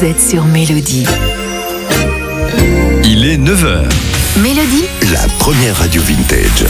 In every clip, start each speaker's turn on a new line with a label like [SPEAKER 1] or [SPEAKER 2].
[SPEAKER 1] Vous êtes sur Mélodie.
[SPEAKER 2] Il est 9h.
[SPEAKER 1] Mélodie,
[SPEAKER 3] La première radio vintage.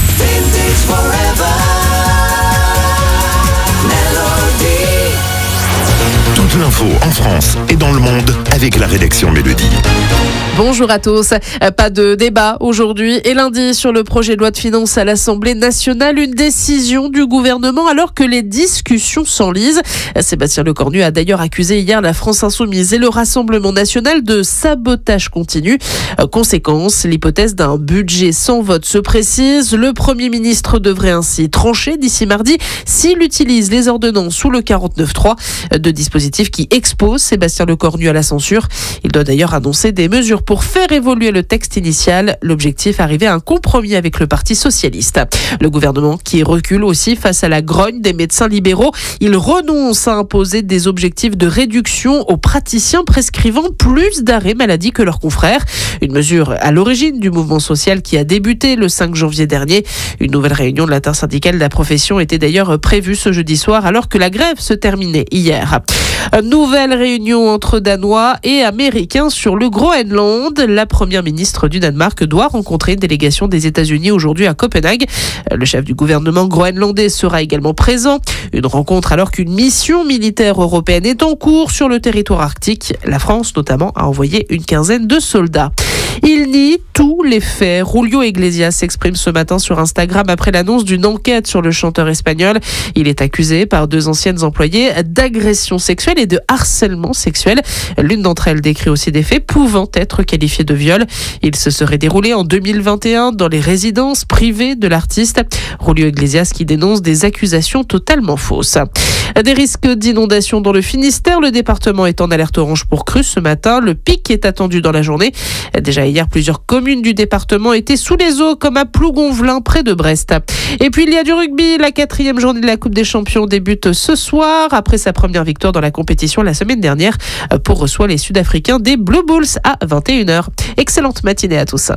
[SPEAKER 3] Toute l'info en France et dans le monde avec la rédaction Mélodie.
[SPEAKER 4] Bonjour à tous. Pas de débat aujourd'hui et lundi sur le projet de loi de finances à l'Assemblée nationale. Une décision du gouvernement alors que les discussions s'enlisent. Sébastien Lecornu a d'ailleurs accusé hier la France Insoumise et le Rassemblement national de sabotage continu. Conséquence, l'hypothèse d'un budget sans vote se précise. Le Premier ministre devrait ainsi trancher d'ici mardi s'il utilise les ordonnances ou le 49.3, deux dispositifs qui exposent Sébastien Lecornu à la censure. Il doit d'ailleurs annoncer des mesures pour faire évoluer le texte initial. L'objectif, arriver à un compromis avec le Parti socialiste. Le gouvernement qui recule aussi face à la grogne des médecins libéraux. Il renonce à imposer des objectifs de réduction aux praticiens prescrivant plus d'arrêts maladie que leurs confrères. Une mesure à l'origine du mouvement social qui a débuté le 5 janvier dernier. Une nouvelle réunion de l'intersyndicale de la profession était d'ailleurs prévue ce jeudi soir alors que la grève se terminait hier. Nouvelle réunion entre Danois et Américains sur le Groenland. La première ministre du Danemark doit rencontrer une délégation des États-Unis aujourd'hui à Copenhague. Le chef du gouvernement groenlandais sera également présent. Une rencontre alors qu'une mission militaire européenne est en cours sur le territoire arctique. La France notamment a envoyé une quinzaine de soldats. Il nie tous les faits. Julio Iglesias s'exprime ce matin sur Instagram après l'annonce d'une enquête sur le chanteur espagnol. Il est accusé par deux anciennes employées d'agression sexuelle et de harcèlement sexuel. L'une d'entre elles décrit aussi des faits pouvant être qualifiés de viol. Il se serait déroulé en 2021 dans les résidences privées de l'artiste. Julio Iglesias qui dénonce des accusations totalement fausses. Des risques d'inondation dans le Finistère. Le département est en alerte orange pour crue ce matin. Le pic est attendu dans la journée. Déjà hier, plusieurs communes du département étaient sous les eaux, comme à Plougonvelin, près de Brest. Et puis, il y a du rugby. La 4e journée de la Coupe des Champions débute ce soir, après sa première victoire dans la compétition la semaine dernière. Pour reçoit les Sud-Africains des Blue Bulls à 21h. Excellente matinée à tous.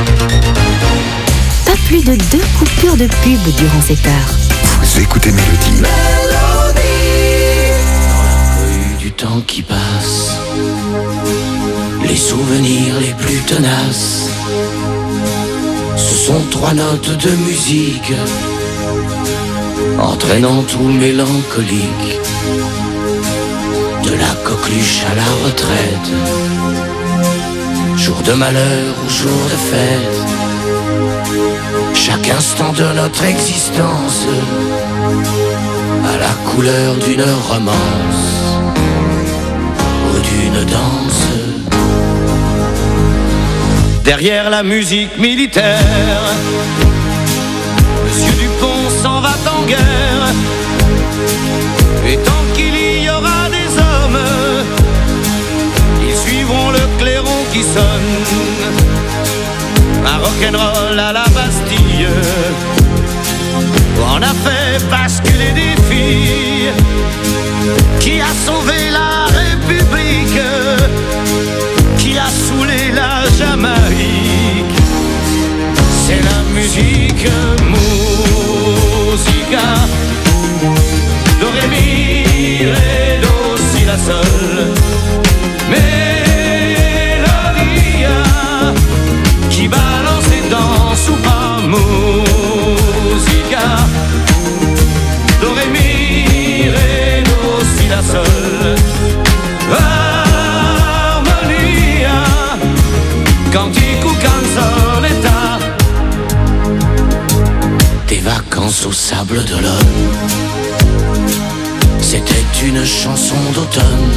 [SPEAKER 1] pas plus de 2 coupures de pub durant cette heure.
[SPEAKER 3] Vous écoutez Mélodie.
[SPEAKER 5] Du temps qui passe, les souvenirs les plus tenaces, ce sont 3 notes de musique, entraînant tout mélancolique, de la coqueluche à la retraite, jour de malheur ou jour de fête, chaque instant de notre existence à la couleur d'une romance ou d'une danse.
[SPEAKER 6] Derrière la musique militaire, Monsieur Dupont s'en va en guerre. Et tant qu'il y aura des hommes, ils suivront le clairon qui sonne. Un rock'n'roll à la Bastille en a fait basculer des filles. Qui a sauvé la République, qui a saoulé la Jamaïque. C'est la musique, musica, do, ré, mi, ré, do, si, la, sol. Mélodia qui balance et danse ou pas, musica, do, ré, mi, ré, do, si, la, sol. Harmonia, cantique ou canzonetta. Des vacances au sable d'Olonne, c'était une chanson d'automne.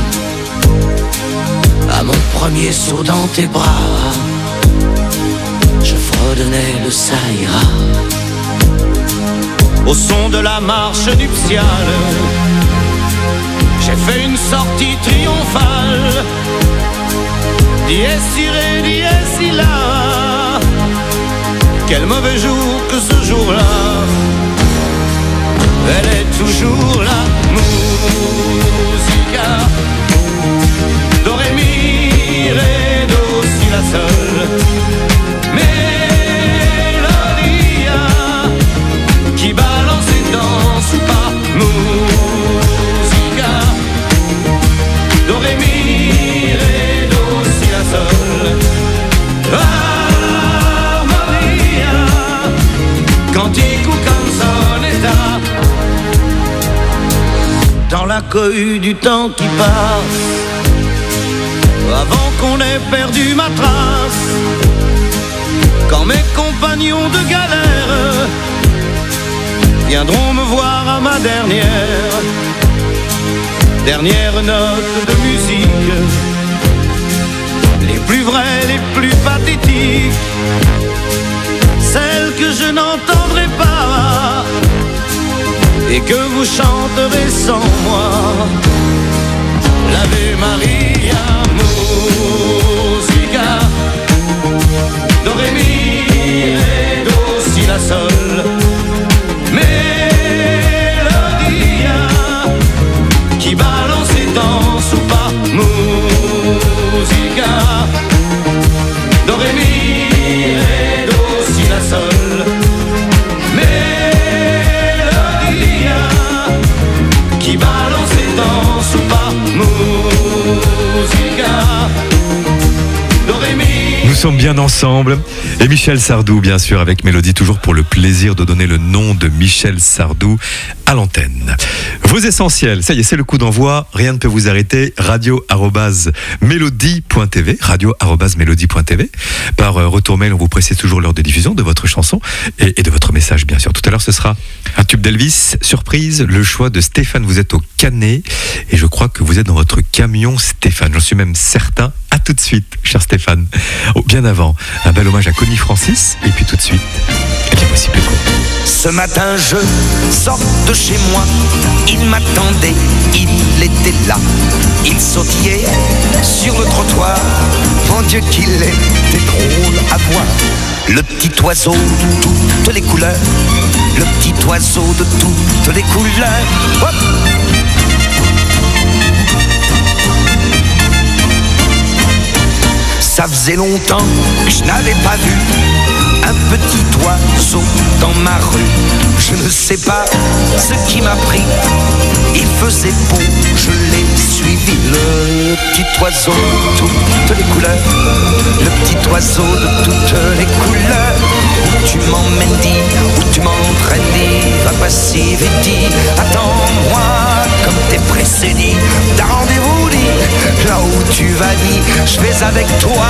[SPEAKER 6] À mon premier saut dans tes bras, je fredonnais le ça ira. Au son de la marche nuptiale, j'ai fait une sortie triomphale. Dies irae, dies illa. Quel mauvais jour que ce jour-là. Elle est toujours là, musica, do, ré, mi, ré, do, si, la, sol. Mélodia qui balance et danse ou pas, musica, do, ré, mi, ré, cohue du temps qui passe, avant qu'on ait perdu ma trace. Quand mes compagnons de galère viendront me voir à ma dernière note de musique, les plus vraies, les plus pathétiques, celles que je n'entendrai pas et que vous chanterez sans moi. L'Ave Maria, musica, do ré mi ré do si la sol, mélodia qui balance et danse ou pas, musica, do ré mi ré do si la sol, mélodia qui balance et danse ou pas, musica, do ré mi.
[SPEAKER 2] Nous sommes bien ensemble. Et Michel Sardou, bien sûr, avec Mélodie, toujours pour le plaisir de donner le nom de Michel Sardou à l'antenne. Vos essentiels, ça y est, c'est le coup d'envoi. Rien ne peut vous arrêter. radio@melodie.tv. radio@melodie.tv. Par retour mail, on vous précise toujours l'heure de diffusion de votre chanson et de votre message, bien sûr. Tout à l'heure, ce sera un tube d'Elvis. Surprise, le choix de Stéphane. Vous êtes au Canet et je crois que vous êtes dans votre camion, Stéphane. J'en suis même certain. À tout de suite, cher Stéphane. Oh, bien avant, un bel hommage à Connie Francis. Et puis tout de suite, eh bien voici Péco.
[SPEAKER 7] Ce matin je sors de chez moi, il m'attendait, il était là. Il sautillait sur le trottoir, mon Dieu qu'il était drôle à voir. Le petit oiseau de toutes les couleurs, le petit oiseau de toutes les couleurs. Hop! Ça faisait longtemps que je n'avais pas vu un petit oiseau dans ma rue. Je ne sais pas ce qui m'a pris, il faisait beau, je l'ai suivi. Le petit oiseau de toutes les couleurs, le petit oiseau de toutes les couleurs. Où tu m'emmènes, dis, où tu m'entraînes, dis, va passer vite, dis, attends-moi comme t'es pressé, dis, t'as rendez-vous, dis, là où tu vas, dis, je vais avec toi.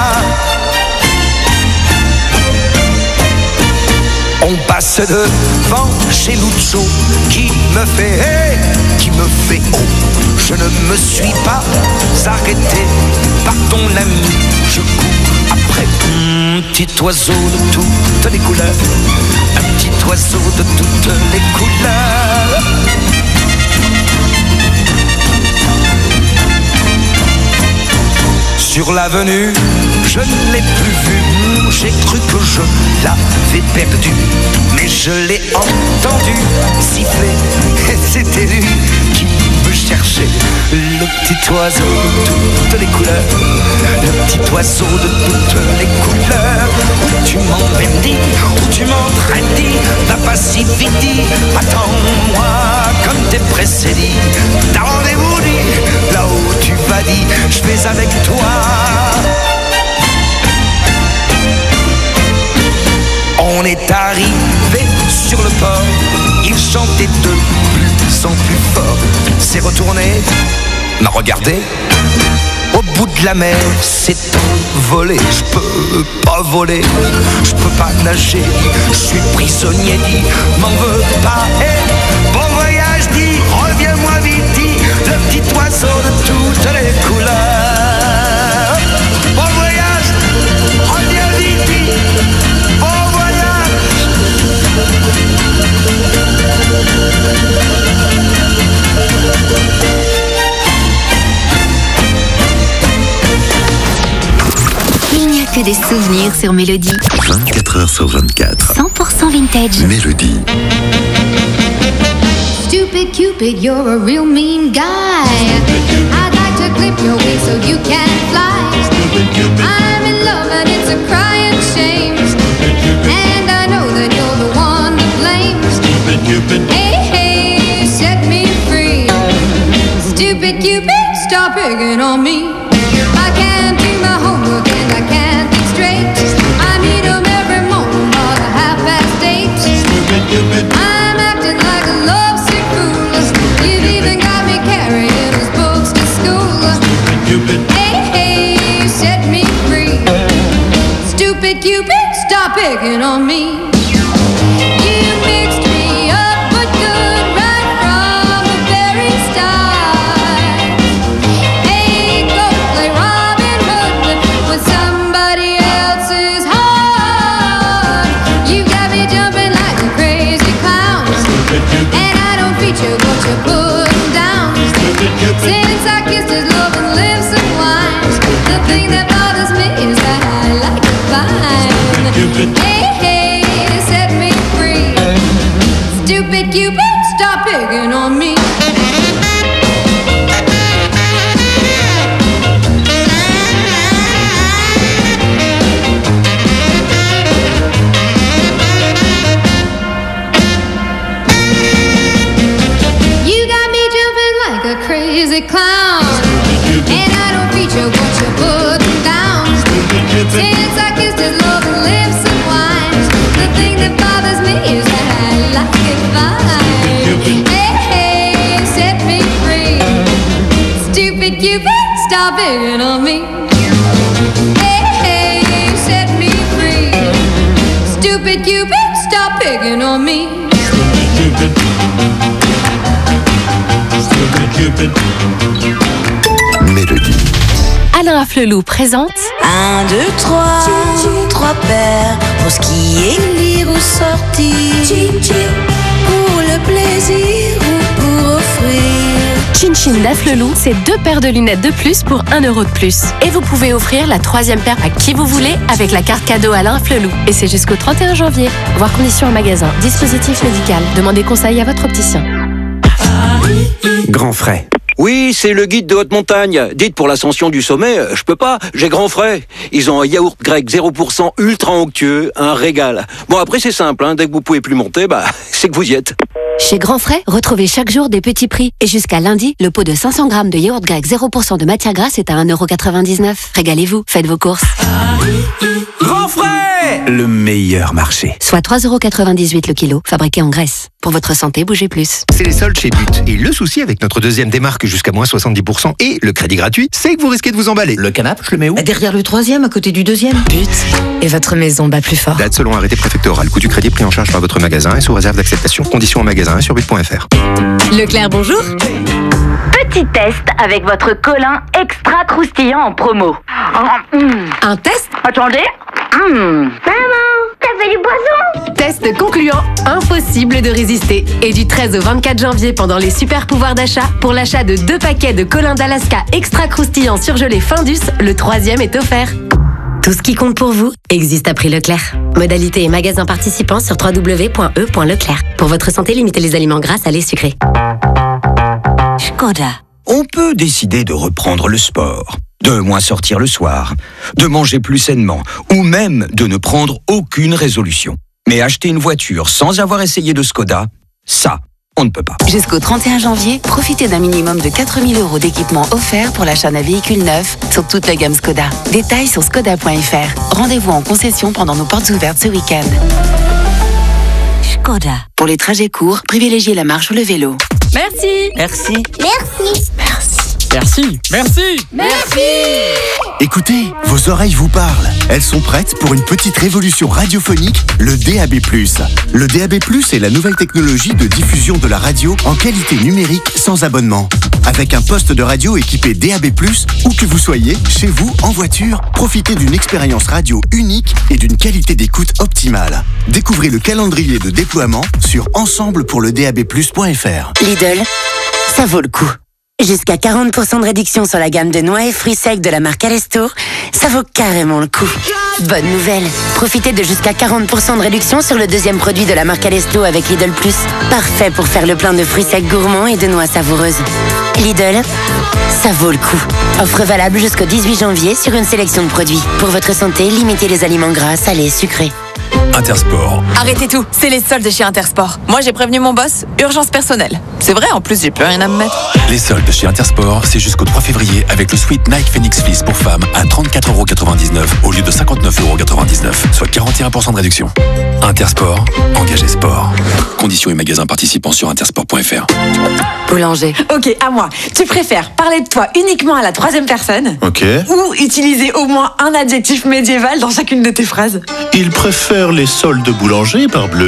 [SPEAKER 7] On passe devant chez Lucho qui me fait hey, qui me fait oh. Je ne me suis pas arrêté par ton ami, je cours après. Petit oiseau de toutes les couleurs, un petit oiseau de toutes les couleurs. Sur l'avenue, je ne l'ai plus vu, j'ai cru que je l'avais perdu. Mais je l'ai entendu siffler, et c'était lui qui me cherchait. Le petit oiseau de toutes les couleurs, le petit oiseau de toutes les couleurs. Où tu m'emmènes, dis, où tu m'entraînes, dis, va pas si vite, dis, attends-moi comme t'es pressé, dis, t'as rendez-vous, dis, là où tu vas, dis, je vais avec toi. On est arrivé sur le port, il chantait de plus en plus fort. S'est retourné, m'a regardé, au bout de la mer s'est envolé. Je peux pas voler, je peux pas nager, je suis prisonnier, dit, m'en veux pas. Hey, bon voyage, dit, reviens-moi vite, dit, le petit oiseau de toutes les couleurs. Bon voyage, reviens vite, dit, bon voyage.
[SPEAKER 1] Il n'y a que des souvenirs sur Mélodie.
[SPEAKER 3] 24h/24.
[SPEAKER 1] 100% vintage.
[SPEAKER 3] Mélodie.
[SPEAKER 8] Stupid Cupid, you're a real mean guy. I'd like to clip your wings so you can't fly. I'm in love and it's a crying shame. And I know that you're the one to blame. Hey, hey, set me free. Stupid Cupid, stop picking on me. I can't do my homework and I can't think straight. I need 'em every morning or a 8:30. I'm acting like a lovesick fool. You've even got me carried picking on me. You mixed me up but good right from the very start. Hey, go play Robin Hood with somebody else's heart. You got me jumping like a crazy clown, and I don't feature what you put down. Since I kissed his love and lips and wine, the thing that bothers me is that I like to find. Hey, hey, set me free. Stupid Cupid, stop picking on me. You got me jumping like a crazy clown, and I don't feature what you put down. Since I kissed his love and lips and wine, the thing that bothers me is that I like it fine. Hey, hey, set me free. Stupid Cupid, stop picking on me. Hey, hey, set me free. Stupid Cupid, stop picking on me.
[SPEAKER 3] Mélodie.
[SPEAKER 9] Alain Afflelou présente
[SPEAKER 10] 1, 2, 3, 3 paires pour ce qui est lire ou sortir, pour le plaisir ou pour offrir.
[SPEAKER 9] Chin Chin d'Afflelou, c'est 2 paires de lunettes de plus pour 1 euro de plus. Et vous pouvez offrir la 3e paire à qui vous voulez avec la carte cadeau Alain Afflelou. Et c'est jusqu'au 31 janvier. Voir conditions en magasin. Dispositif médical. Demandez conseil à votre opticien.
[SPEAKER 3] Grand frais.
[SPEAKER 11] Oui, c'est le guide de haute montagne. Dites pour l'ascension du sommet, je peux pas, j'ai grand frais. Ils ont un yaourt grec 0% ultra onctueux, un régal. Bon après c'est simple, dès que vous pouvez plus monter, c'est que vous y êtes.
[SPEAKER 12] Chez Grand Frais, retrouvez chaque jour des petits prix. Et jusqu'à lundi, le pot de 500 grammes de yaourt grec 0% de matière grasse est à 1,99 €. Régalez-vous, faites vos courses.
[SPEAKER 3] Grand frais, le meilleur marché.
[SPEAKER 12] Soit 3,98 € le kilo, fabriqué en Grèce. Pour votre santé, bougez plus.
[SPEAKER 13] C'est les soldes chez But. Et le souci avec notre deuxième démarque jusqu'à moins 70% et le crédit gratuit, c'est que vous risquez de vous emballer. Le canapé, je le mets où?
[SPEAKER 10] Derrière le 3e, à côté du 2e.
[SPEAKER 9] But. Et votre maison bat plus fort.
[SPEAKER 13] Date selon arrêté préfectoral. Coût du crédit pris en charge par votre magasin et sous réserve d'acceptation. Conditions en magasin et sur but.fr.
[SPEAKER 9] Leclerc, bonjour.
[SPEAKER 14] Petit test avec votre colin extra croustillant en promo.
[SPEAKER 9] Un test?
[SPEAKER 14] Attendez. Maman, t'as fait du poisson?
[SPEAKER 9] Test concluant, impossible de résister. Et du 13 au 24 janvier, pendant les super pouvoirs d'achat, pour l'achat de 2 paquets de colin d'Alaska extra croustillant surgelé Findus, le 3e est offert. Tout ce qui compte pour vous existe à prix Leclerc. Modalité et magasin participants sur www.e.leclerc. Pour votre santé, limitez les aliments gras, salés, sucrés.
[SPEAKER 7] Skoda. On peut décider de reprendre le sport, de moins sortir le soir, de manger plus sainement, ou même de ne prendre aucune résolution. Mais acheter une voiture sans avoir essayé de Skoda, ça, on ne peut pas.
[SPEAKER 12] Jusqu'au 31 janvier, profitez d'un minimum de 4 000 € d'équipement offert pour l'achat d'un véhicule neuf sur toute la gamme Skoda. Détails sur skoda.fr. Rendez-vous en concession pendant nos portes ouvertes ce week-end. Skoda. Pour les trajets courts, privilégiez la marche ou le vélo.
[SPEAKER 9] Merci.
[SPEAKER 10] Merci.
[SPEAKER 8] Merci.
[SPEAKER 15] Merci. Merci.
[SPEAKER 8] Merci.
[SPEAKER 3] Écoutez, vos oreilles vous parlent. Elles sont prêtes pour une petite révolution radiophonique, le DAB+. Le DAB+, est la nouvelle technologie de diffusion de la radio en qualité numérique sans abonnement. Avec un poste de radio équipé DAB+, où que vous soyez, chez vous, en voiture, profitez d'une expérience radio unique et d'une qualité d'écoute optimale. Découvrez le calendrier de déploiement sur ensemblepourledab+.fr.
[SPEAKER 12] Lidl, ça vaut le coup. Jusqu'à 40% de réduction sur la gamme de noix et fruits secs de la marque Alestour, ça vaut carrément le coup. Bonne nouvelle, profitez de jusqu'à 40% de réduction sur le 2e produit de la marque Alesto avec Lidl+. Parfait pour faire le plein de fruits secs gourmands et de noix savoureuses. Lidl, ça vaut le coup. Offre valable jusqu'au 18 janvier sur une sélection de produits. Pour votre santé, limitez les aliments gras, salés, sucrés.
[SPEAKER 3] Intersport.
[SPEAKER 9] Arrêtez tout, c'est les soldes chez Intersport. Moi j'ai prévenu mon boss, urgence personnelle.
[SPEAKER 16] C'est vrai, en plus, j'ai plus rien à me mettre.
[SPEAKER 17] Les soldes chez Intersport, c'est jusqu'au 3 février avec le sweat Nike Phoenix Fleece pour femmes à 34,99€ au lieu de 59,99€, soit 41% de réduction. Intersport, engagé sport. Conditions et magasins participants sur intersport.fr.
[SPEAKER 18] Boulanger. Ok, à moi. Tu préfères parler de toi uniquement à la troisième personne?
[SPEAKER 19] Ok.
[SPEAKER 18] Ou utiliser au moins un adjectif médiéval dans chacune de tes phrases?
[SPEAKER 19] Il préfère les soldes Boulanger, parbleu.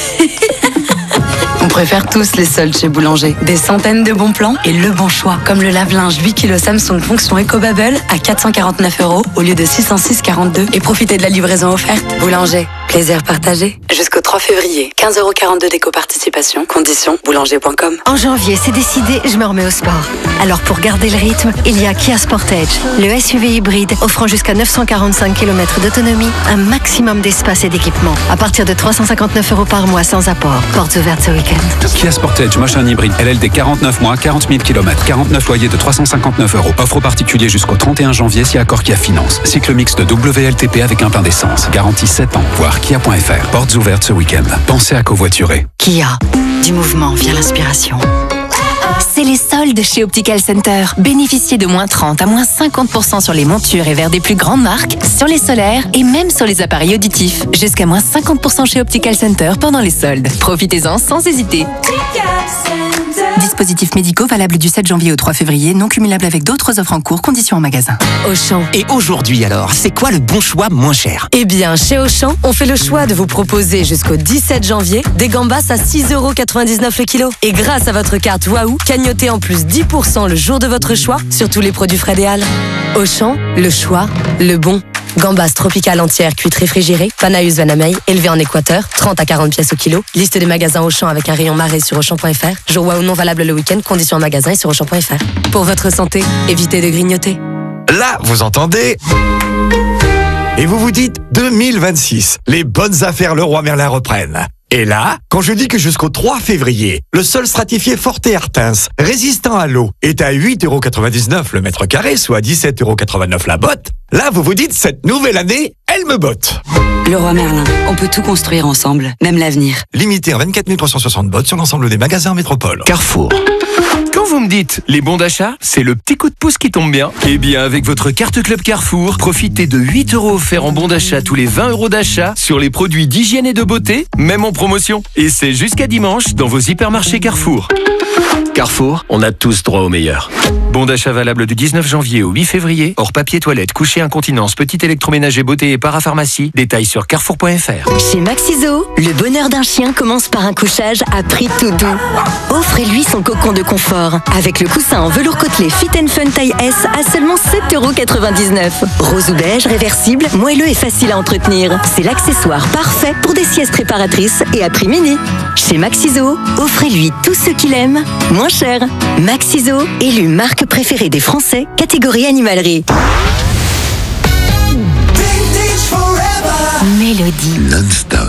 [SPEAKER 18] On préfère tous les soldes chez Boulanger. Des centaines de bons plans et le bon choix. Comme le lave-linge 8 kg Samsung fonction EcoBubble à 449€ au lieu de 606,42. Et profitez de la livraison offerte. Boulanger. Plaisir partagé. Jusqu'au 3 février. 15,42€ d'éco-participation. Conditions boulanger.com.
[SPEAKER 20] En janvier, c'est décidé, je me remets au sport. Alors pour garder le rythme, il y a Kia Sportage, le SUV hybride offrant jusqu'à 945 km d'autonomie, un maximum d'espace et d'équipement. À partir de 359€ par mois sans apport. Portes ouvertes ce week-end.
[SPEAKER 21] Kia Sportage, machin hybride, LLD 49 mois, 40 000 km, 49 loyers de 359€. Offre aux particuliers jusqu'au 31 janvier si accord Kia Finance. Cycle mix de WLTP avec un plein d'essence. Garantie 7 ans. Voir kia.fr. Portes ouvertes ce week-end. Pensez à covoiturer.
[SPEAKER 20] Kia. Du mouvement vient l'inspiration.
[SPEAKER 22] C'est les soldes chez Optical Center. Bénéficiez de moins 30 à moins 50% sur les montures et verres des plus grandes marques, sur les solaires et même sur les appareils auditifs. Jusqu'à moins 50% chez Optical Center pendant les soldes. Profitez-en sans hésiter. Dispositifs médicaux valables du 7 janvier au 3 février, non cumulables avec d'autres offres en cours, conditions en magasin.
[SPEAKER 23] Auchan. Et aujourd'hui alors, c'est quoi le bon choix moins cher?
[SPEAKER 18] Eh bien, chez Auchan, on fait le choix de vous proposer jusqu'au 17 janvier des gambas à 6,99€ le kilo. Et grâce à votre carte Waouh, cagnotez en plus 10% le jour de votre choix sur tous les produits Fred et Al. Auchan, le choix, le bon. Gambas tropicales entières cuites réfrigérées, Panaeus Vanamei, élevées en Équateur, 30 à 40 pièces au kilo. Liste des magasins Auchan avec un rayon marée sur Auchan.fr. Jour Waouh non valable le week-end, conditions en magasin et sur Auchan.fr. Pour votre santé, évitez de grignoter.
[SPEAKER 24] Là, vous entendez? Et vous vous dites 2026, les bonnes affaires Leroy Merlin reprennent. Et là, quand je dis que jusqu'au 3 février, le sol stratifié Forte Artens, résistant à l'eau, est à 8,99€ le mètre carré, soit 17,89€ la botte, là vous vous dites cette nouvelle année, elle me botte.
[SPEAKER 18] Leroy Merlin, on peut tout construire ensemble, même l'avenir.
[SPEAKER 24] Limité en 24 360 bottes sur l'ensemble des magasins en métropole.
[SPEAKER 25] Carrefour. Quand vous me dites les bons d'achat, c'est le petit coup de pouce qui tombe bien. Eh bien, avec votre carte Club Carrefour, profitez de 8€ offerts en bons d'achat tous les 20€ d'achat sur les produits d'hygiène et de beauté, même en promotion. Et c'est jusqu'à dimanche dans vos hypermarchés Carrefour.
[SPEAKER 26] Carrefour, on a tous droit au meilleur.
[SPEAKER 25] Bon d'achat valable du 19 janvier au 8 février. Hors papier toilette, coucher incontinence, petit électroménager, beauté et parapharmacie. Détails sur carrefour.fr.
[SPEAKER 20] Chez Maxiso, le bonheur d'un chien commence par un couchage à prix tout doux. Offrez-lui son cocon de confort avec le coussin en velours côtelé Fit & Fun taille S à seulement 7,99€. Rose ou beige, réversible, moelleux et facile à entretenir. C'est l'accessoire parfait pour des siestes réparatrices et à prix mini. Chez Maxiso, offrez-lui tout ce qu'il aime, moins cher. Maxiso, élu marque préférée des Français, catégorie animalerie. Mélodie.
[SPEAKER 3] Non-stop.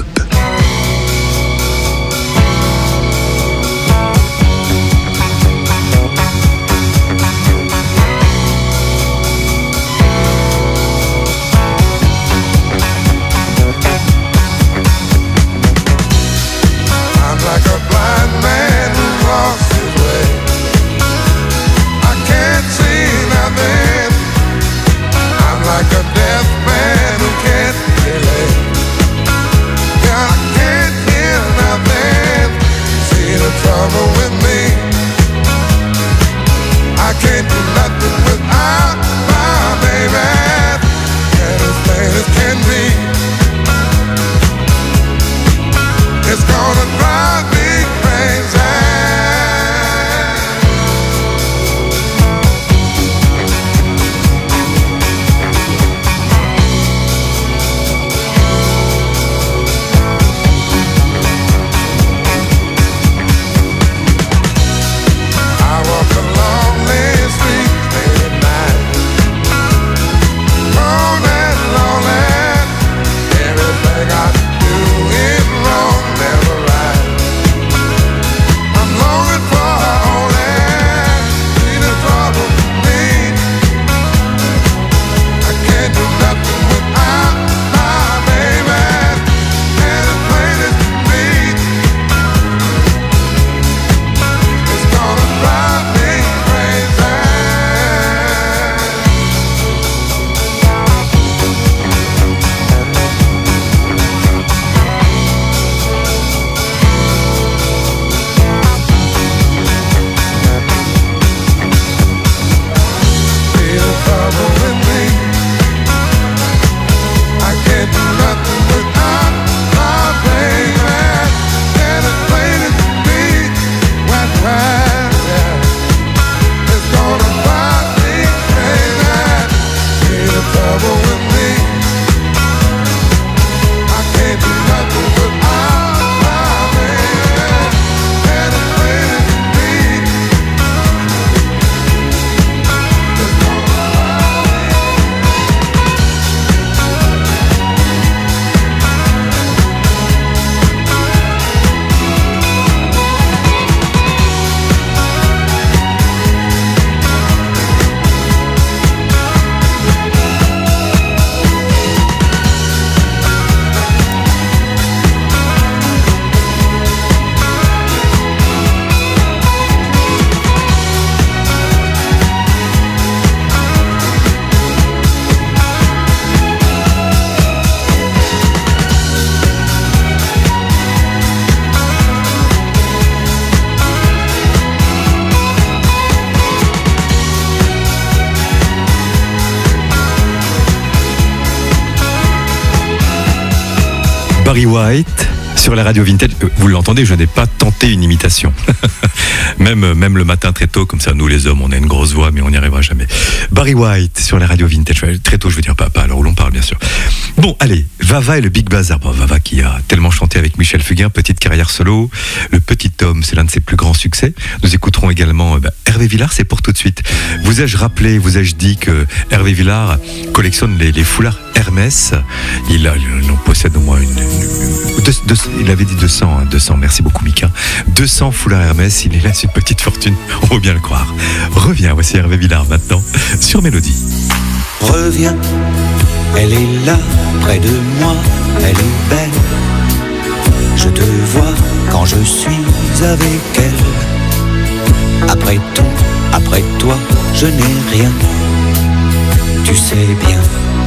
[SPEAKER 1] Barry White sur la radio vintage. Vous l'entendez, je n'ai pas tenté une imitation. même le matin très tôt, comme ça, nous les hommes, on a une grosse voix, mais on n'y arrivera jamais. Barry White sur la radio vintage. Très tôt, je veux dire, pas à l'heure où l'on parle, bien sûr. Bon, allez, Vava et le Big Bazar. Bon, Vava qui a tellement chanté avec Michel Fugain, petite carrière solo. Le Petit Homme, c'est l'un de ses plus grands succès. Nous écouterons également Hervé Villard, c'est pour tout de suite. Vous ai-je rappelé, vous ai-je dit que Hervé Villard collectionne les foulards Hermès. Il en possède au moins il avait dit 200, 200, merci beaucoup Mika. 200 foulards Hermès, il est là, c'est une petite fortune, on peut bien le croire. Reviens, voici Hervé Villard maintenant, sur Mélodie.
[SPEAKER 2] Reviens, elle est là, près de moi, elle est belle. Je te vois quand je suis avec elle. Après tout, après toi, je n'ai rien, tu sais bien.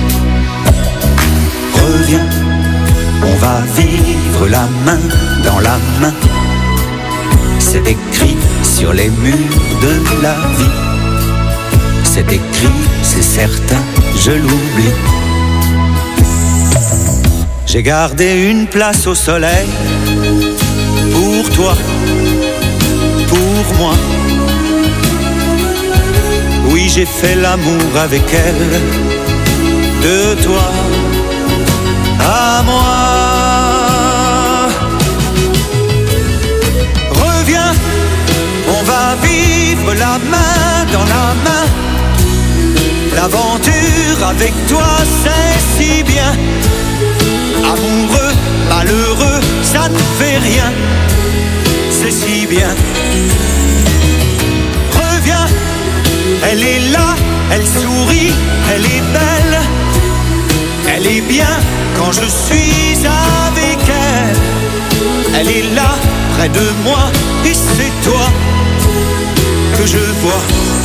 [SPEAKER 2] Reviens, on va vivre la main dans la main. C'est écrit sur les murs de la vie. C'est écrit, c'est certain, je l'oublie. J'ai gardé une place au soleil pour toi, pour moi. Oui, j'ai fait l'amour avec elle, de toi à moi. Reviens, on va vivre la main dans la main. L'aventure avec toi, c'est si bien. Amoureux, malheureux, ça ne fait rien. C'est si bien. Reviens, elle est là, elle sourit, elle est belle. Elle est bien quand je suis avec elle. Elle est là, près de moi, et c'est toi que je vois.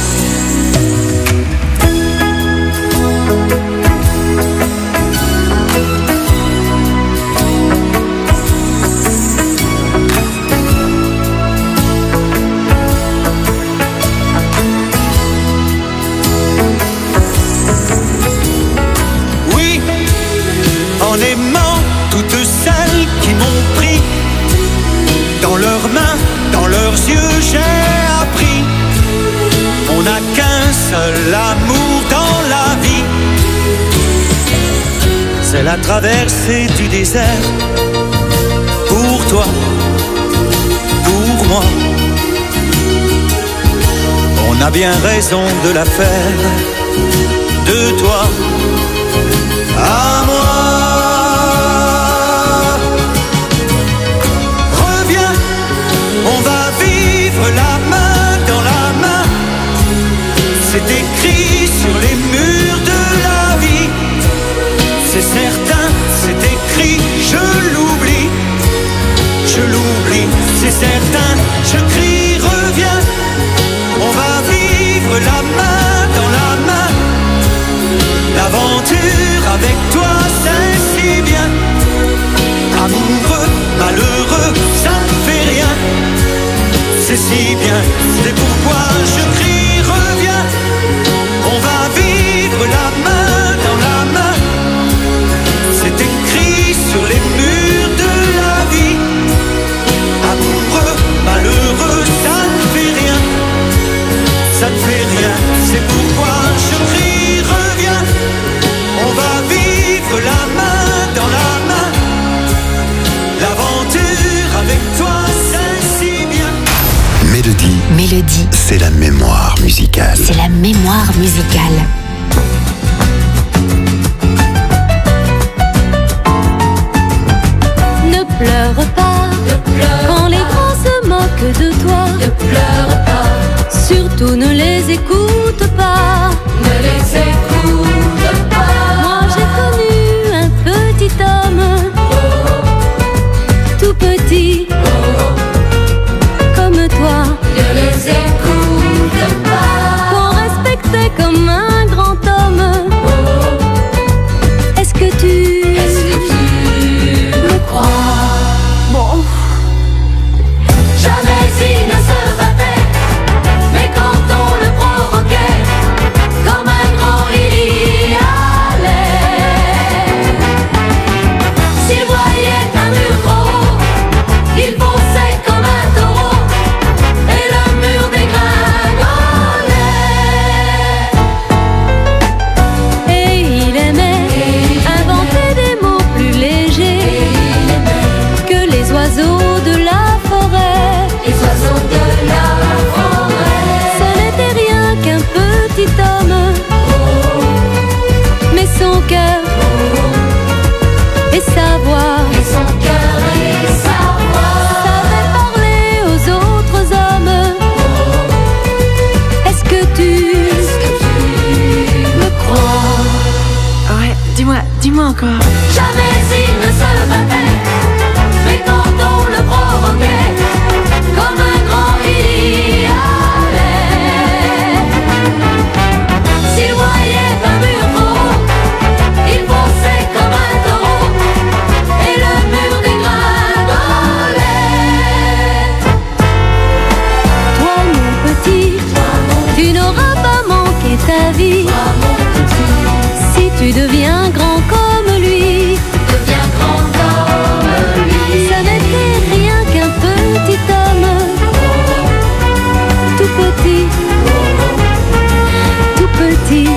[SPEAKER 2] En aimant toutes celles qui m'ont pris dans leurs mains, dans leurs yeux, j'ai appris. On n'a qu'un seul amour dans la vie, c'est la traversée du désert. Pour toi, pour moi, on a bien raison de la faire, de toi à moi. On va vivre la main dans la main. C'est écrit sur les murs de la vie. C'est certain, c'est écrit, je l'oublie. Je l'oublie, c'est certain, je crie, reviens. On va vivre la main dans la main. L'aventure avec toi, c'est si bien. Amoureux, malheureux, ça ne fait rien. C'est si bien, c'est pourquoi je crie, reviens. On va vivre la main dans la main. C'est écrit sur les murs de la vie. Amoureux, malheureux, ça ne fait rien. Ça ne fait rien, c'est pourquoi je crie, reviens. On va vivre la main dans la main. L'aventure avec toi, c'est si bien.
[SPEAKER 3] Mélodie, c'est la mémoire musicale.
[SPEAKER 9] C'est la mémoire musicale.
[SPEAKER 8] Ne pleure pas, quand les grands se moquent de toi. Ne pleure pas, surtout ne les écoute pas. Ne les écoute pas. Moi j'ai connu un petit homme, tout petit, comme toi. Ne les écoute pas. Qu'on respectait comme un grand
[SPEAKER 9] dis-moi encore.
[SPEAKER 10] Jamais il ne se battait, mais quand on le provoquait, comme un grand il y allait. S'il voyait un mur trop, il fonçait comme un taureau, et le mur dégringolait. Toi mon petit, tu n'auras pas manqué ta vie. Si tu deviens grand comme lui, ça n'était rien qu'un petit homme, tout petit, tout petit.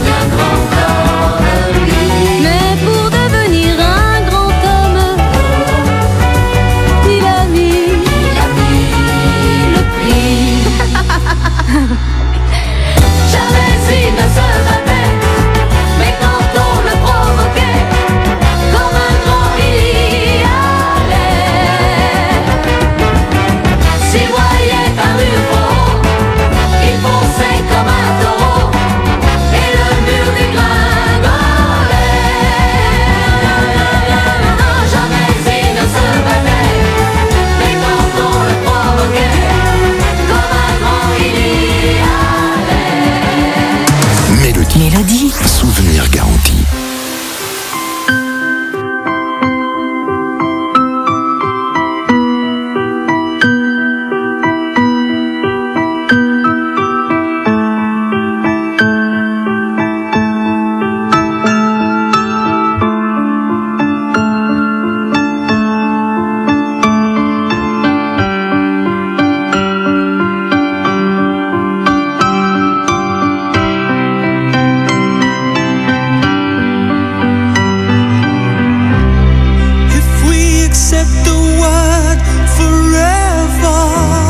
[SPEAKER 10] Mais pour devenir un grand homme, il a mis le prix. Jamais il ne se battait, mais quand on le provoquait, comme un grand il y allait. S'il voyait un mur haut, il fonçait comme un taureau, et le mur dégringolait. Jamais il ne se battait, mais quand on le provoquait, comme un grand il y allait.
[SPEAKER 3] Mélodie. Souvenir garanti.
[SPEAKER 2] If we accept the word forever,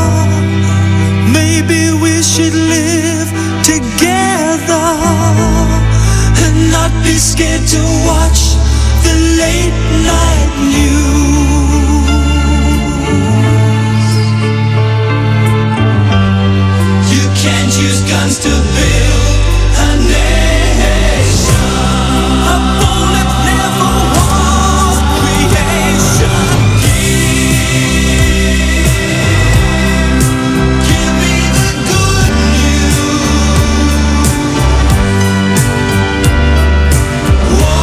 [SPEAKER 2] maybe we should live together and not be scared to watch the late night news. You can't use guns to build a nation. A bullet never was creation. Give me the good news. War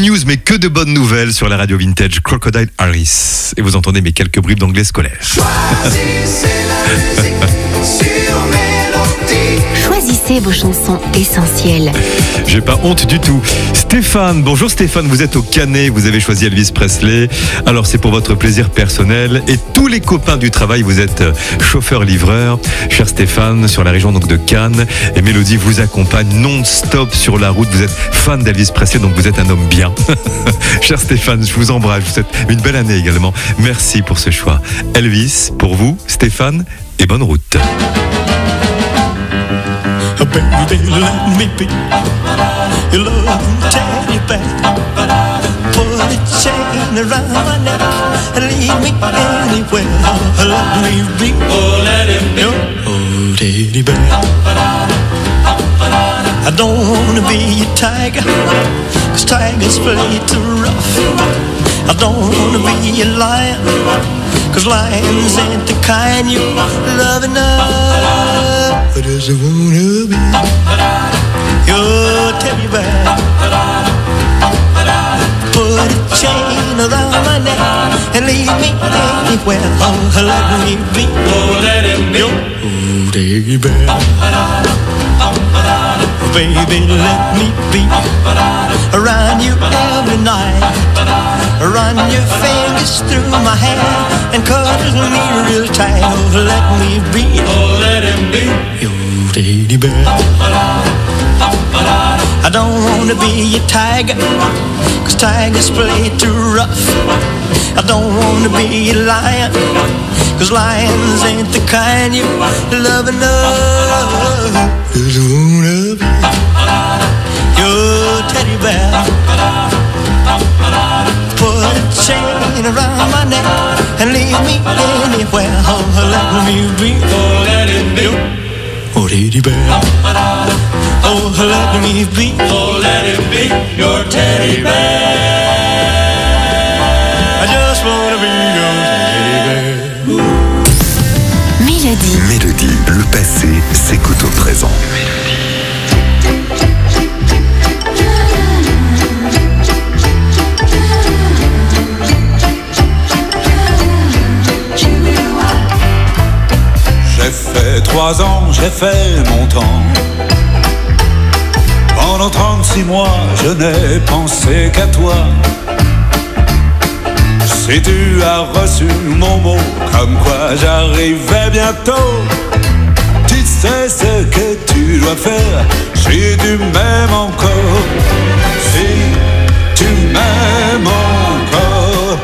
[SPEAKER 1] news, mais que de bonnes nouvelles sur la radio vintage. Crocodile Harris. Et vous entendez mes quelques bribes d'anglais scolaire.
[SPEAKER 22] Choisissez vos chansons essentielles.
[SPEAKER 1] J'ai pas honte du tout. Stéphane, bonjour Stéphane, vous êtes au Canet, vous avez choisi Elvis Presley. Alors c'est pour votre plaisir personnel et tous les copains du travail, vous êtes chauffeur-livreur. Cher Stéphane, sur la région donc de Cannes, et Mélodie vous accompagne non-stop sur la route. Vous êtes fan d'Elvis Presley, donc vous êtes un homme bien. Cher Stéphane, je vous embrasse, je vous souhaite une belle année également. Merci pour ce choix. Elvis, pour vous, Stéphane, et bonne route.
[SPEAKER 2] Baby, let me be your love teddy bear. Put a chain around my neck and lead me anywhere. Let me be, oh let him be, oh teddy bear. I don't wanna be a tiger, 'cause tigers play too rough. I don't wanna be a lion, 'cause lions ain't the kind you love enough. I just wanna be your teddy bear. Put a chain around my neck and lead me anywhere. Oh, let me be, oh, let him be your teddy bear. Baby, let me be around you every night. Run your fingers through my hair and cuddle me real tight. Oh, let me be, oh, let him be your teddy bear. I don't wanna be a tiger, 'cause tigers play too rough. I don't wanna be a lion, 'cause lions ain't the kind you love enough. Just wanna be your teddy bear. Put a chain around my neck and lead me anywhere. Oh, let me be, oh, let it be, oh, teddy bear. Oh, let me be, oh, let it be your teddy bear. I just wanna be your teddy bear.
[SPEAKER 4] Mélodie, le passé s'écoute au présent.
[SPEAKER 5] J'ai fait 3 ans, j'ai fait mon temps. Pendant 36 mois, je n'ai pensé qu'à toi. Si tu as reçu mon mot, comme quoi j'arrivais bientôt, tu sais ce que tu dois faire, si tu m'aimes encore, si tu m'aimes encore.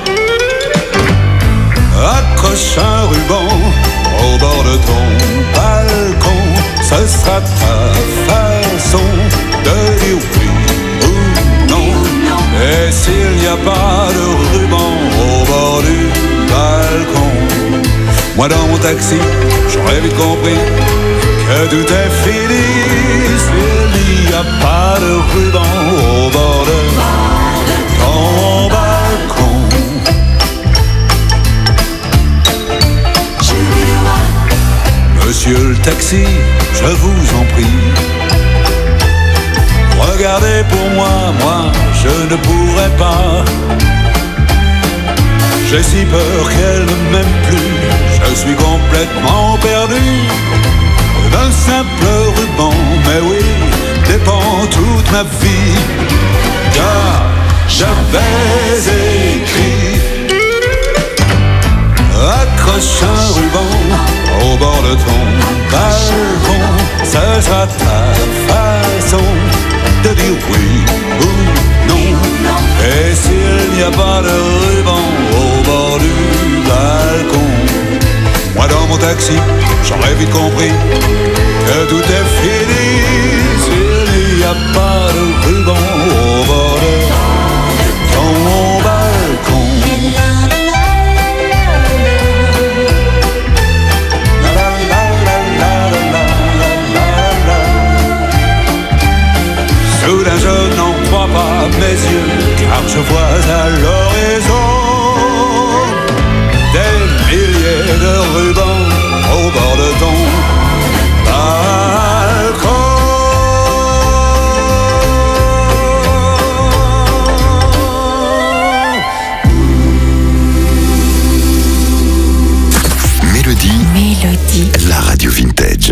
[SPEAKER 5] Accroche un ruban au bord de ton balcon, ce sera ta façon de dire oui ou non. Et s'il n'y a pas de ruban au bord du balcon, moi dans mon taxi, j'aurais vite compris que tout est fini. S'il n'y a pas de ruban au bord de ton balcon. Monsieur le taxi, je vous en prie, regardez pour moi, moi je ne pourrais pas. J'ai si peur qu'elle ne m'aime plus, je suis complètement perdu. D'un simple ruban, mais oui, dépend toute ma vie. Car j'avais écrit, accroche un ruban au bord de ton balcon, ce sera ta façon de dire oui ou non. Et s'il n'y a pas de ruban au bord du balcon, moi dans mon taxi, j'aurais vite compris que tout est fini. S'il n'y a pas de ruban au bord de ton balcon. Soudain je n'en crois pas mes yeux, car je vois à l'horizon des milliers de rubans au bord de ton balcon.
[SPEAKER 20] Aldi.
[SPEAKER 4] La radio vintage.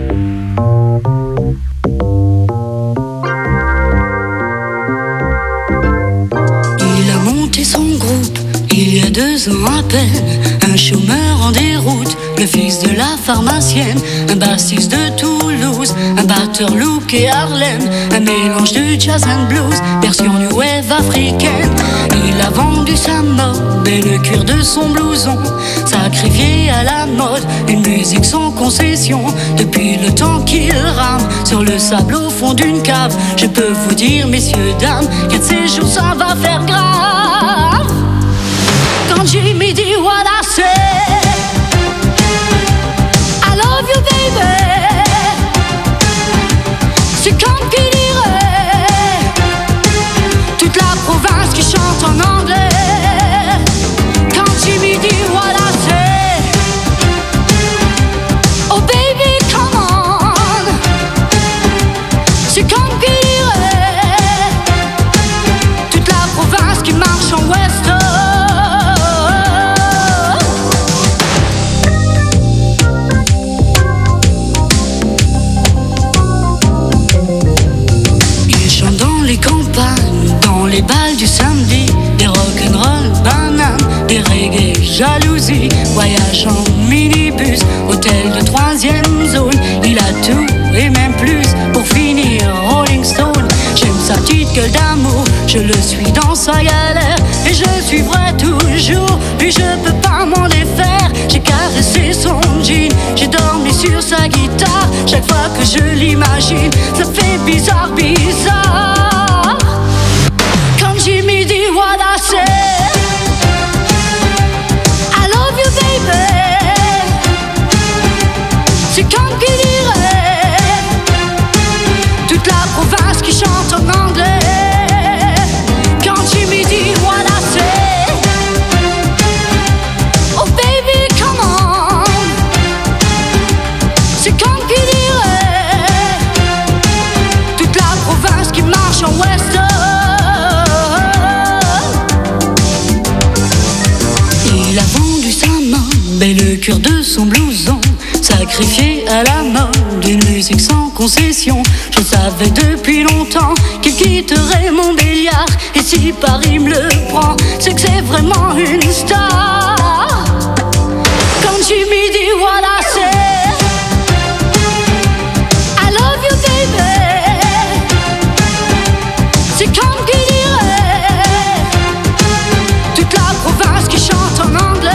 [SPEAKER 6] Il a monté son groupe il y a 2 ans à peine. Un chômeur en déroute, le fils de la pharmacienne. Un bassiste de Toulouse, un batteur look et Harlem. Un mélange de jazz and blues, version new wave africaine. Il a vendu sa mob et le cuir de son blouson. Sacrifié à la mode, une musique sans concession. Depuis le temps qu'il rame sur le sable au fond d'une cave, je peux vous dire, messieurs, dames, qu'un de ces jours ça va faire grave. Quand Jimmy dit what I say, I love you baby, c'est comme qui dirait toute la province qui chante en anglais. Quand Jimmy dit what I say, oh baby come on, c'est comme qui dirait toute la province qui marche en western. Dans les balles du samedi, des rock'n'roll bananes, des reggae jalousie, voyage en minibus, hôtel de 3e zone. Il a tout et même plus pour finir Rolling Stone. J'aime sa petite gueule d'amour, je le suis dans sa galère et je le suivrai toujours. Lui je peux pas m'en défaire. J'ai caressé son jean, j'ai dormi sur sa guitare. Chaque fois que je l'imagine, ça fait bizarre, bizarre. Jimmy dit what I say, I love you baby, c'est comme qui dirait toute la province qui chante en anglais. Quand Jimmy dit what I say, oh baby come on, c'est comme qui dirait toute la province qui marche en western. Et le cœur de son blouson, sacrifié à la mode d'une musique sans concession. Je savais depuis longtemps qu'il quitterait mon béliard. Et si Paris me le prend, c'est que c'est vraiment une star. Quand Jimmy dit what I say, I love you baby, c'est comme qui dirait toute la province qui chante en anglais.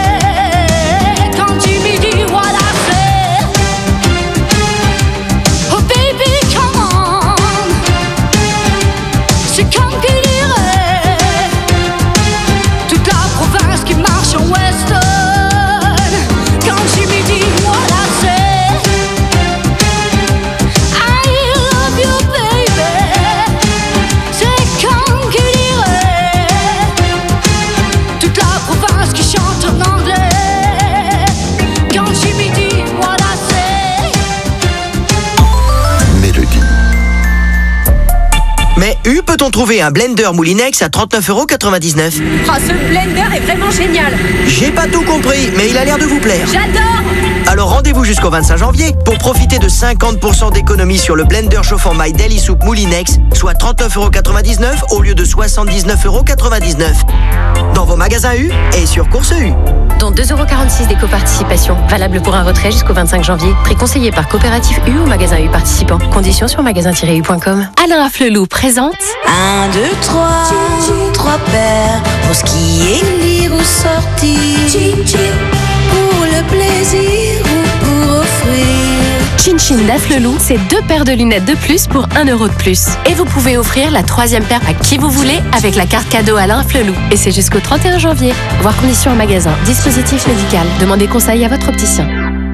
[SPEAKER 23] Peut-on trouver un blender Moulinex à 39,99 €?
[SPEAKER 7] Ah, ce blender est vraiment génial.
[SPEAKER 23] J'ai pas tout compris, mais il a l'air de vous plaire.
[SPEAKER 7] J'adore.
[SPEAKER 23] Alors rendez-vous jusqu'au 25 janvier pour profiter de 50% d'économie sur le blender chauffant My Daily Soup Moulinex, soit 39,99 € au lieu de 79,99 € dans vos magasins U et sur Course U.
[SPEAKER 11] Dont 2,46 € d'éco-participation, valable pour un retrait jusqu'au 25 janvier. Prix conseillé par coopérative U ou magasin U participant. Conditions sur magasin-u.com.
[SPEAKER 9] Alain Afflelou présente
[SPEAKER 13] 1, 2, 3, 3 paires pour skier, lire ou sortir, pour le plaisir ou pour offrir.
[SPEAKER 9] Chin Chin d'Afflelou, c'est 2 paires de lunettes de plus pour 1 € de plus. Et vous pouvez offrir la 3e paire à qui vous voulez avec la carte cadeau Alain Afflelou. Et c'est jusqu'au 31 janvier. Voir conditions en magasin. Dispositif médical. Demandez conseil à votre opticien.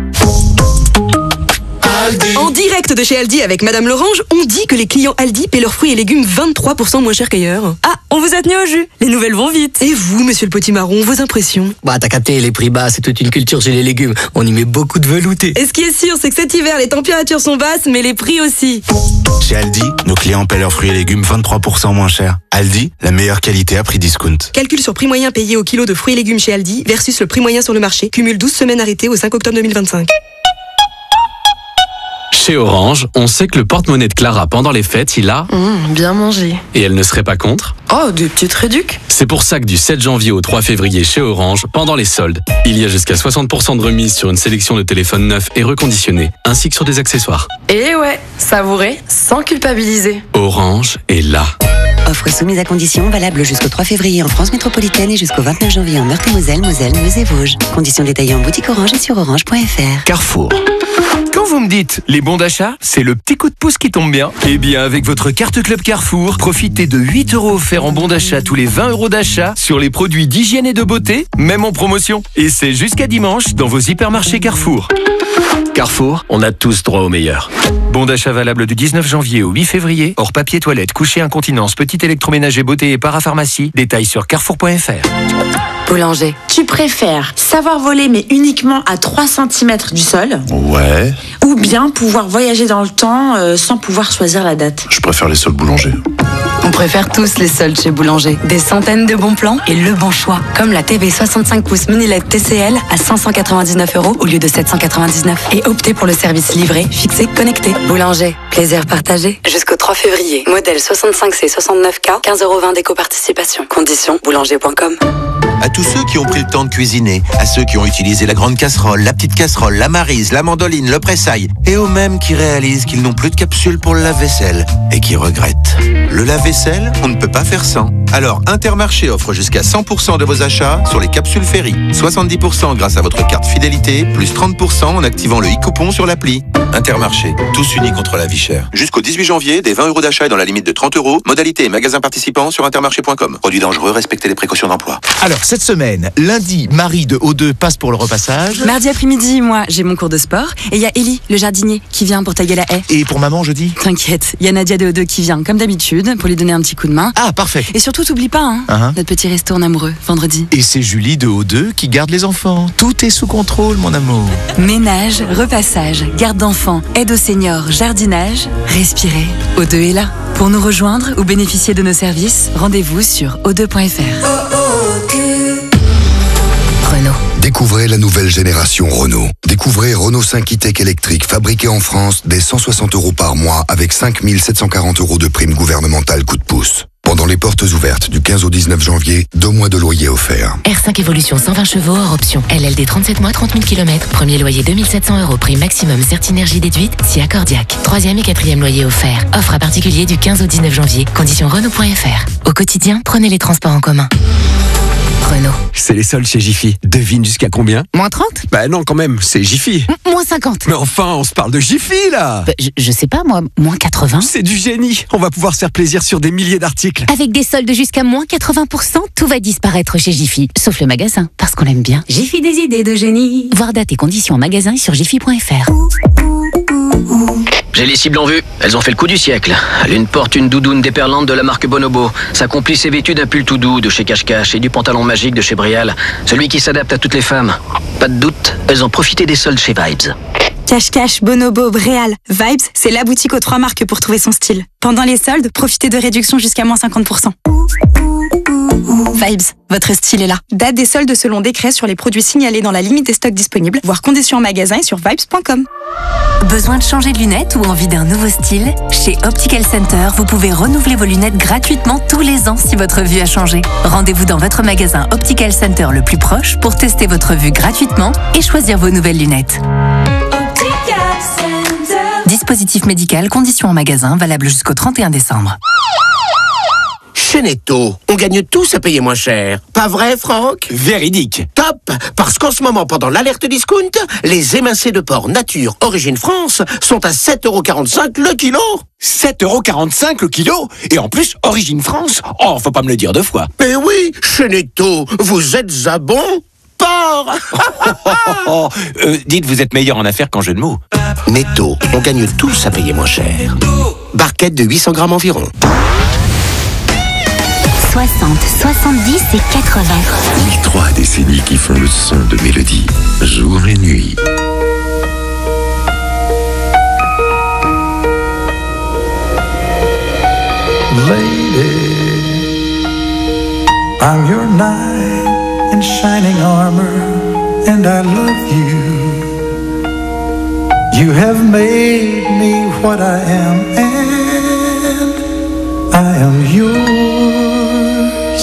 [SPEAKER 14] En direct de chez Aldi avec Madame Lorange, on dit que les clients Aldi paient leurs fruits et légumes 23% moins cher qu'ailleurs. Ah,
[SPEAKER 18] On vous a tenu au jus. Les nouvelles vont vite.
[SPEAKER 12] Et vous, monsieur le potimarron, vos impressions?
[SPEAKER 14] Bah t'as capté, les prix bas, c'est toute une culture chez les légumes. On y met beaucoup de velouté.
[SPEAKER 18] Et ce qui est sûr, c'est que cet hiver, les températures sont basses, mais les prix aussi.
[SPEAKER 15] Chez Aldi, nos clients paient leurs fruits et légumes 23% moins cher. Aldi, la meilleure qualité à prix discount.
[SPEAKER 12] Calcul sur prix moyen payé au kilo de fruits et légumes chez Aldi versus le prix moyen sur le marché. Cumule 12 semaines arrêtées au 5 octobre 2025.
[SPEAKER 16] Chez Orange, on sait que le porte-monnaie de Clara pendant les fêtes, il a...
[SPEAKER 18] Bien mangé.
[SPEAKER 16] Et elle ne serait pas contre?
[SPEAKER 18] Oh, des petites réducs.
[SPEAKER 16] C'est pour ça que du 7 janvier au 3 février chez Orange, pendant les soldes, il y a jusqu'à 60% de remise sur une sélection de téléphones neufs et reconditionnés, ainsi que sur des accessoires.
[SPEAKER 18] Et ouais, savourer sans culpabiliser.
[SPEAKER 16] Orange est là.
[SPEAKER 17] Offre soumise à conditions, valable jusqu'au 3 février en France métropolitaine et jusqu'au 29 janvier en Meurthe-et-Moselle, Moselle, Meuse et Vosges. Conditions détaillées en boutique Orange et sur orange.fr.
[SPEAKER 25] Carrefour. Quand vous me dites les bons d'achat, c'est le petit coup de pouce qui tombe bien. Eh bien, avec votre carte Club Carrefour, profitez de 8 € offerts en bons d'achat tous les 20 € d'achat sur les produits d'hygiène et de beauté, même en promotion. Et c'est jusqu'à dimanche dans vos hypermarchés Carrefour.
[SPEAKER 26] Carrefour, on a tous droit au meilleur.
[SPEAKER 25] Bon d'achat valable du 19 janvier au 8 février, hors papier toilette, coucher incontinence, petit électroménager beauté et parapharmacie. Détails sur carrefour.fr.
[SPEAKER 19] Boulanger, tu préfères savoir voler mais uniquement à 3 cm du sol?
[SPEAKER 4] Ouais.
[SPEAKER 19] Ou bien pouvoir voyager dans le temps sans pouvoir choisir la date?
[SPEAKER 4] Je préfère les soldes boulangers.
[SPEAKER 18] On préfère tous les soldes chez Boulanger. Des centaines de bons plans et le bon choix. Comme la TV 65 pouces mini LED TCL à 599 € au lieu de 799. Et optez pour le service livré, fixé, connecté. Boulanger, plaisir partagé. Jusqu'au 3 février. Modèle 65C 69K, 15,20 € d'éco-participation. Conditions, boulanger.com.
[SPEAKER 27] À tous ceux qui ont pris le temps de cuisiner, à ceux qui ont utilisé la grande casserole, la petite casserole, la maryse, la mandoline, le pressail, et aux mêmes qui réalisent qu'ils n'ont plus de capsule pour le lave-vaisselle et qui regrettent. Le lave-vaisselle, on ne peut pas faire sans. Alors Intermarché offre jusqu'à 100% de vos achats sur les capsules Ferry. 70% grâce à votre carte fidélité, plus 30% en activant le e-coupon sur l'appli. Intermarché, tous unis contre la vie chère. Jusqu'au 18 janvier, des 20 € d'achat et dans la limite de 30 €. Modalité et magasins participants sur intermarché.com. Produits dangereux, respectez les précautions d'emploi.
[SPEAKER 24] Alors, cette semaine, lundi, Marie de O2 passe pour le repassage.
[SPEAKER 18] Mardi après-midi, moi, j'ai mon cours de sport. Et il y a Ellie, le jardinier, qui vient pour tailler la haie.
[SPEAKER 24] Et pour maman, jeudi?
[SPEAKER 18] T'inquiète, il y a Nadia de O2 qui vient, comme d'habitude, pour lui donner un petit coup de main.
[SPEAKER 24] Ah, parfait.
[SPEAKER 18] Et surtout, t'oublies pas, notre petit resto en amoureux, vendredi.
[SPEAKER 24] Et c'est Julie de O2 qui garde les enfants. Tout est sous contrôle, mon amour.
[SPEAKER 18] Ménage, repassage, garde d'enfants, aide aux seniors, jardinage, respirez. O2 est là. Pour nous rejoindre ou bénéficier de nos services, rendez-vous sur o2.fr.
[SPEAKER 28] Renault. Découvrez la nouvelle génération Renault. Découvrez Renault 5 e-Tech électrique fabriqué en France dès 160 € par mois avec 5 740 € de prime gouvernementale coup de pouce. Pendant les portes ouvertes du 15 au 19 janvier, 2 mois de loyer offerts.
[SPEAKER 29] R5 Evolution 120 chevaux hors option. LLD 37 mois, 30 000 km. Premier loyer 2700 €. Prime maximum Certinergie déduite si accordiaque. 3e et 4e loyer offert. Offre à particulier du 15 au 19 janvier. Conditions Renault.fr. Au quotidien, prenez les transports en commun. Renault.
[SPEAKER 30] C'est les soldes chez Jiffy. Devine jusqu'à combien?
[SPEAKER 29] Moins 30?
[SPEAKER 30] Bah non, quand même, c'est Jiffy.
[SPEAKER 29] Moins 50.
[SPEAKER 30] Mais enfin, on se parle de Jiffy, là.
[SPEAKER 29] Bah, je sais pas, moi, moins 80.
[SPEAKER 30] C'est du génie. On va pouvoir se faire plaisir sur des milliers d'articles.
[SPEAKER 29] Avec des soldes jusqu'à moins 80%, tout va disparaître chez Jiffy. Sauf le magasin, parce qu'on l'aime bien. Jiffy des idées de génie. Voir date et conditions en magasin et sur jiffy.fr.
[SPEAKER 26] J'ai les cibles en vue. Elles ont fait le coup du siècle. L'une porte une doudoune déperlante de la marque Bonobo. Sa complice est vêtue d'un pull tout doux de chez Cache-Cache et du pantalon magique de chez Brial. Celui qui s'adapte à toutes les femmes. Pas de doute, elles ont profité des soldes chez Vibes.
[SPEAKER 31] Cache-Cache, Bonobo, Bréal, Vibes, c'est la boutique aux 3 marques pour trouver son style. Pendant les soldes, profitez de réductions jusqu'à moins 50%. Vibes, votre style est là. Date des soldes selon décret sur les produits signalés dans la limite des stocks disponibles, voire conditions en magasin et sur vibes.com.
[SPEAKER 9] Besoin de changer de lunettes ou envie d'un nouveau style? Chez Optical Center, vous pouvez renouveler vos lunettes gratuitement tous les ans si votre vue a changé. Rendez-vous dans votre magasin Optical Center le plus proche pour tester votre vue gratuitement et choisir vos nouvelles lunettes. Dispositif médical, conditions en magasin, valable jusqu'au 31 décembre.
[SPEAKER 32] Chez Netto, on gagne tous à payer moins cher. Pas vrai, Franck?
[SPEAKER 24] Véridique.
[SPEAKER 32] Top! Parce qu'en ce moment, pendant l'alerte discount, les émincés de porc nature origine France sont à 7,45 € le kilo.
[SPEAKER 24] 7,45 € le kilo? Et en plus, origine France? Oh, faut pas me le dire 2 fois.
[SPEAKER 32] Mais oui, chez Netto, vous êtes à bon porc.
[SPEAKER 24] Dites, vous êtes meilleur en affaires qu'en jeu de mots.
[SPEAKER 32] Netto, on gagne tous à payer moins cher. Barquette de 800 grammes environ.
[SPEAKER 1] 60, 70 et 80.
[SPEAKER 4] Les 3 décennies qui font le son de Mélodie, jour et nuit.
[SPEAKER 2] Lady, I'm your knight in shining armor, and I love you. You have made me what I am, and I am yours.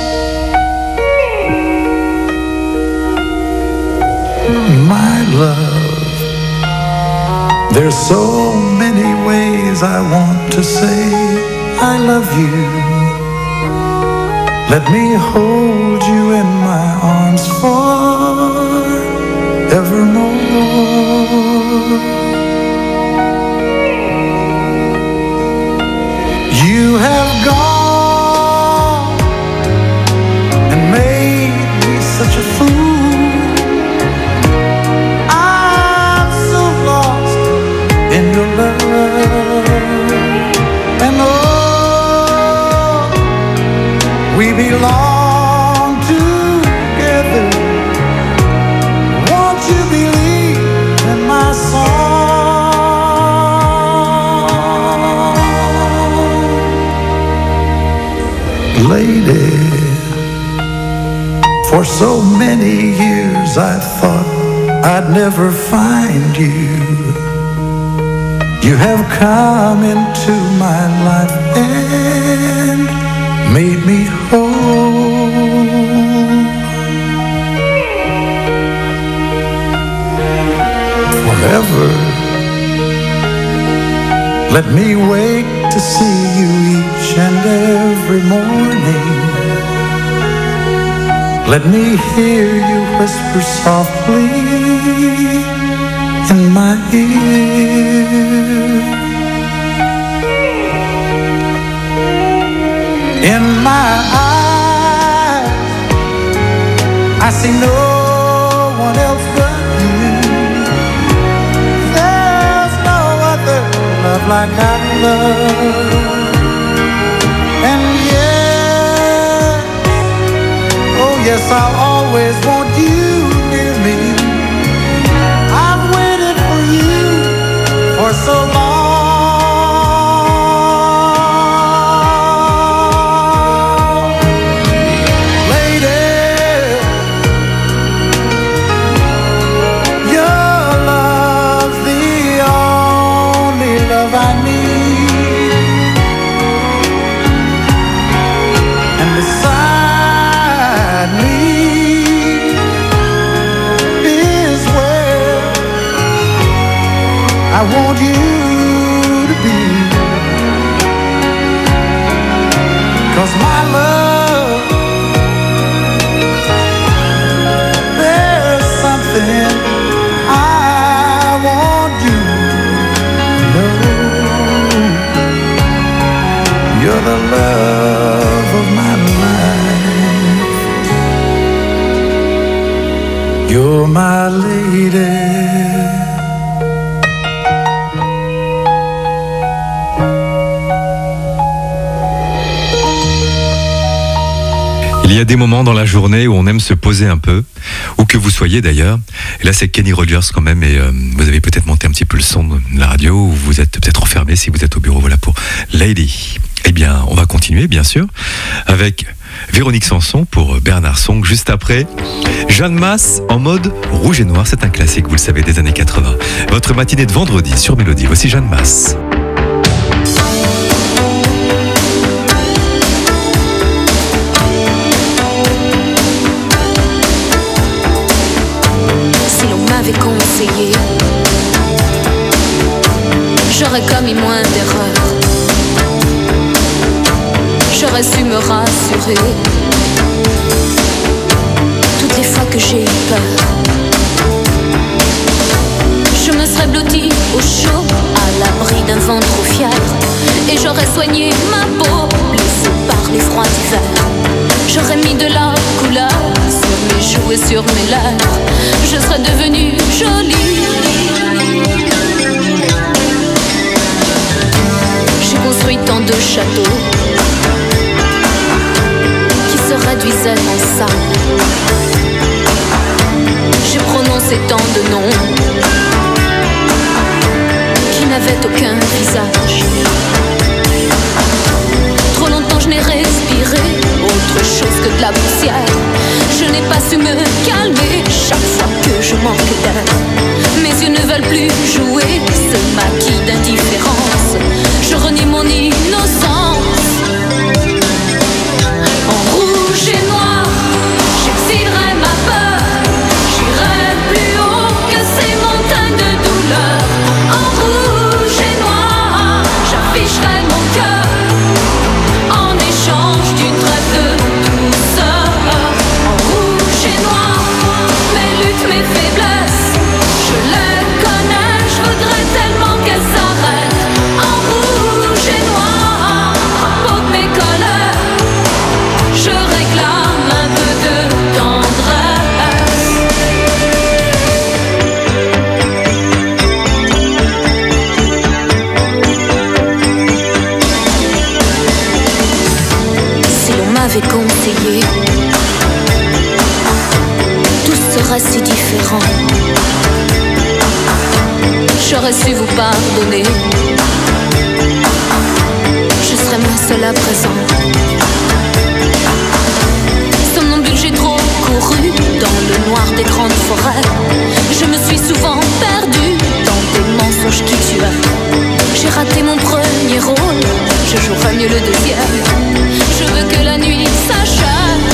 [SPEAKER 2] My love, there's so many ways I want to say I love you. Let me hold you in my arms forevermore. You have gone and made me such a fool. I'm so lost in your love. And we belong together. Won't you believe in my song? Lady, for so many years I thought I'd never find you. You have come into my life and made me whole. Forever, let me wake to see you each and every morning. Let me hear you whisper softly in my ear. In my eyes, I see no one else but you. There's no other love like I love. And yes, oh yes, I'll always want you near me. I've waited for you for so long. I want you to be, 'cause my love, there's something I want you to know. You're the love of my life. You're my lady.
[SPEAKER 3] Il y a des moments dans la journée où on aime se poser un peu, où que vous soyez d'ailleurs. Et là, c'est Kenny Rogers quand même. Et vous avez peut-être monté un petit peu le son de la radio, ou vous êtes peut-être enfermé si vous êtes au bureau. Voilà pour Lady. Eh bien, on va continuer, bien sûr, avec Véronique Sanson pour Bernard Song. Juste après, Jeanne Masse en mode rouge et noir. C'est un classique, vous le savez, des années 80. Votre matinée de vendredi sur Mélodie. Voici Jeanne Masse.
[SPEAKER 5] Conseillé, j'aurais commis moins d'erreurs, j'aurais su me rassurer toutes les fois que j'ai eu peur. Je me serais blottie au chaud, à l'abri d'un vent trop fier, et j'aurais soigné ma peau, blessée par les froids d'hiver. J'aurais mis de la couleur sur mes joues et sur mes lèvres. Je serais devenue jolie. J'ai construit tant de châteaux, réduisait en ça. J'ai prononcé tant de noms qui n'avaient aucun visage. Trop longtemps je n'ai respiré autre chose que de la poussière. Je n'ai pas su me calmer chaque fois que je manque d'air. Mes yeux ne veulent plus jouer ce maquis d'indifférence. Je renie mon innocence. En rouge et noir, j'exilerai ma peur. J'irai plus haut que ces montagnes de douleur. En rouge et noir, j'afficherai mon cœur en échange d'une trêve de douceur. En rouge et noir, mes luttes, mes faiblesses, je les connais, je voudrais tellement qu'elles s'arrêtent. En rouge et noir, drapeau de mes colères, je réclame un peu de tendresse. Si l'on m'avait conseillé, tout serait si différent. J'aurais su vous pardonner. Je serais moins seule à présent. Somnambule, j'ai trop couru dans le noir des grandes forêts. Je me suis souvent perdue dans des mensonges qui tuaient. J'ai raté mon premier rôle, je jouerai mieux le deuxième. Je veux que la nuit s'achève.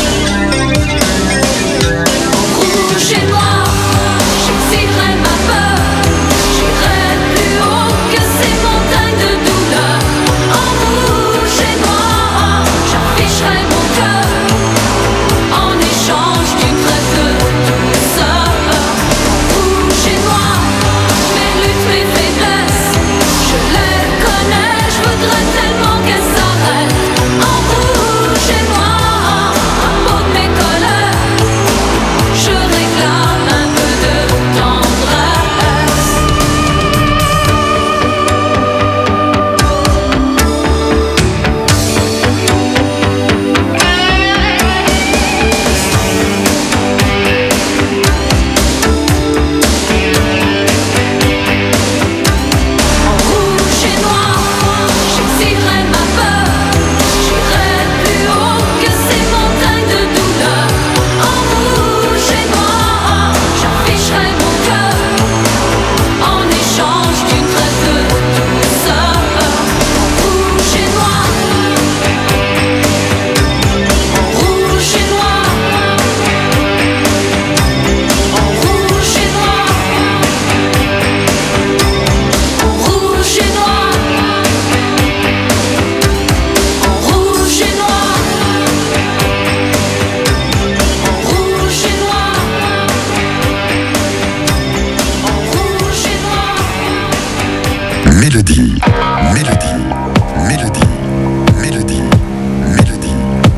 [SPEAKER 5] En rouge et noir, j'exilerai ma peur. J'irai plus haut que ces montagnes de douleur. En rouge et noir, j'afficherai mon cœur en échange d'une trêve de douceur. En rouge et noir, mes luttes, mes faiblesses, je les connais, je voudrais tellement qu'elles s'arrêtent. En rouge et noir, drapeau de mes colères, je réclame un peu de tendresse. En rouge et noir, j'exilerai ma peur. J'irai plus haut que ces montagnes de douleur. En rouge et noir, j'afficherai mon cœur en échange d'une trêve de douceur. En rouge et noir, en rouge et noir, en rouge et noir, en rouge et noir, en rouge et noir, en rouge et noir, en rouge et noir.
[SPEAKER 28] Mélodie, mélodie, mélodie, mélodie, mélodie.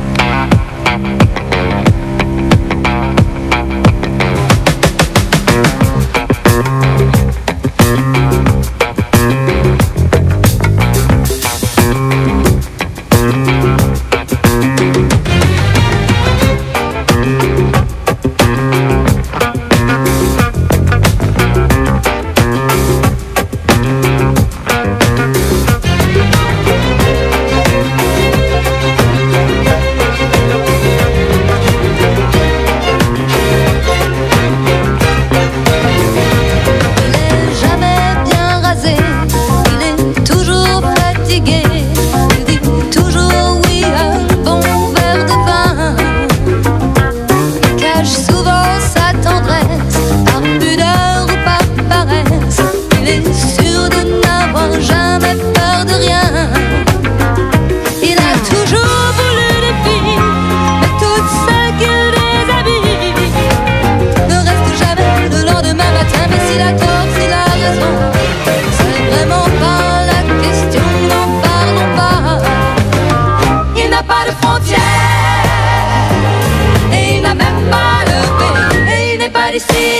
[SPEAKER 5] Jamais bien rasé, il est toujours fatigué. Il dit toujours oui à un bon verre de vin. Il cache souvent sa tendresse, par pudeur ou par paresse. Il est sûr de n'avoir jamais peur de rien. Il a toujours voulu des filles, mais toutes celles qu'il déshabille ne restent jamais le lendemain matin. Mais s'il a tort, s'il a raison, c'est vraiment pas la question, n'en parlons pas. Il n'a pas de frontières, et il n'a même pas le pays, et il n'est pas d'ici.